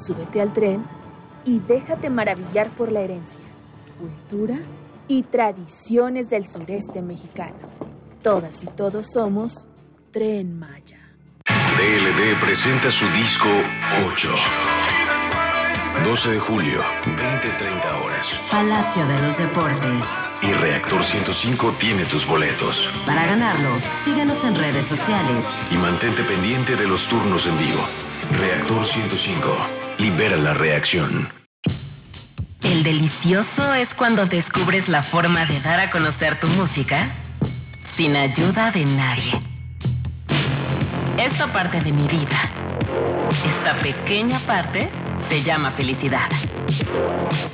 Súbete al tren y déjate maravillar por la herencia, cultura y tradiciones del sureste mexicano. Todas y todos somos Tren Maya. DLD presenta su disco 8. 12 de julio, 20:30 horas. Palacio de los Deportes. Y Reactor 105 tiene tus boletos. Para ganarlo, síguenos en redes sociales. Y mantente pendiente de los turnos en vivo. Reactor 105. Libera la reacción. El delicioso es cuando descubres la forma de dar a conocer tu música sin ayuda de nadie. Esta parte de mi vida, esta pequeña parte, se llama felicidad.